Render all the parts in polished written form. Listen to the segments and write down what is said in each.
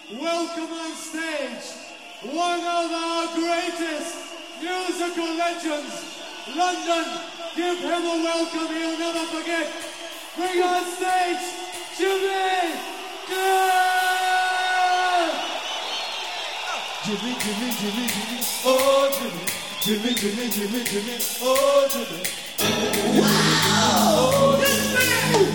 welcome on stage one of our greatest musical legends, London. Give him a welcome he'll never forget. Bring on stage, Jimmy Good! Jimmy, Jimmy, Jimmy, Jimmy, oh Jimmy. Jimmy, Jimmy, Jimmy, Jimmy, oh Jimmy. Wow! This man!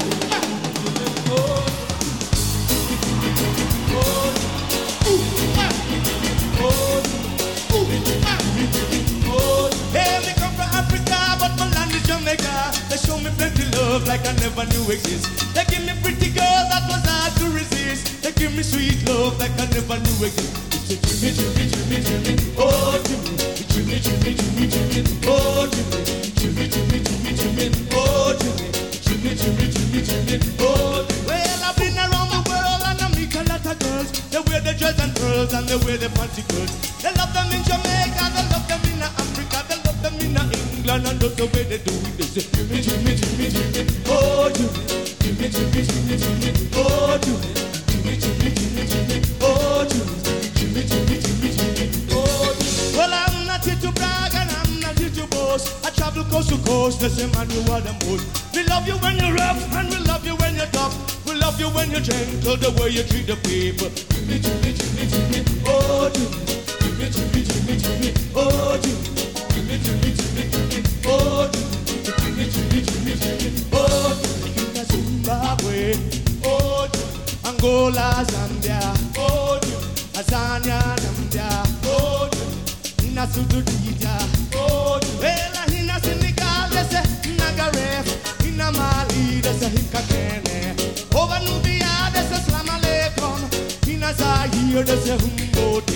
Hey, they come from Africa, but my land is Jamaica. They show me plenty love like I never knew exist. They give me pretty girls that was hard to resist. They give me sweet love like I never knew exist. It's a Jimmy, Jimmy, Jimmy, Jimmy, oh Jimmy. Jimmy, Jimmy, Jimmy, Jimmy, oh Jimmy. Jimmy, Jimmy, Jimmy, Jimmy, oh Jimmy. Jimmy, Jimmy, Jimmy, Jimmy, oh Jimmy. Well, I've been around the world and I meet a lot of girls. They wear the dress and pearls and they wear the fancy clothes. They love them in Jamaica, they love them in Africa, they love them in England, and that's the way they do it. They say, Jimmy, Jimmy, Jimmy, Jimmy, oh Jimmy. Jimmy, Jimmy, Jimmy, Jimmy, oh Jimmy. Jimmy, Jimmy, Jimmy, Jimmy, oh Jimmy. Jimmy, Jimmy, Jimmy, Jimmy, oh Jimmy. Well, I'm not here to brag and I'm not here to boast. I travel coast to coast, they say, man, you are the most. We love you when you're rough and we love you when you're tough. We love you when you're gentle, the way you treat the people. Jimmy, Jimmy, Jimmy, Jimmy, oh Jimmy. Jimmy, Jimmy, Jimmy, Jimmy, oh Jimmy. Jimmy, Jimmy, Jimmy, Jimmy, oh Jimmy. Jimmy, Jimmy, Jimmy, Jimmy, oh Jimmy. In Zimbabwe, oh Jimmy. Angola, Zambia, oh Jimmy. Tanzania, Namibia, oh Jimmy. In Sudan, oh Jimmy. Well, in Senegal, they say Nagaref. In Mali, they say Hikakene. Over Nubia, they say Salam Aleikum. In Zaire, they say Humboldt.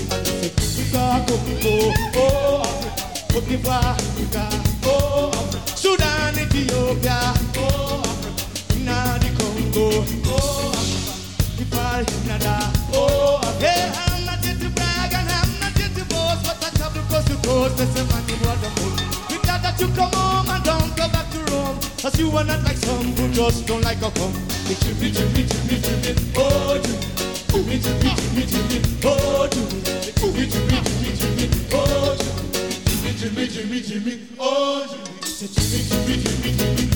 Congo, oh Africa, Côte d'Ivoire, Africa, oh Africa, Sudan, Ethiopia, oh Africa, Nadi Congo, oh Africa, Nepal, Canada, oh Africa. Hey, I'm not here to brag and I'm not here to boast, but I travel coast to coast, they say man, you are the most. We glad that you come home and don't go back to Rome, cause you are not like some who just don't like a come. Jimmy, Jimmy, Jimmy, Jimmy, oh Jimmy. Jimmy, Jimmy, Jimmy, Jimmy, oh Jimmy. Jimmy, Jimmy, Jimmy, Jimmy, oh Jimmy. Jimmy, Jimmy, Jimmy, Jimmy, oh Jimmy. Jimmy, Jimmy, Jimmy, Jimmy.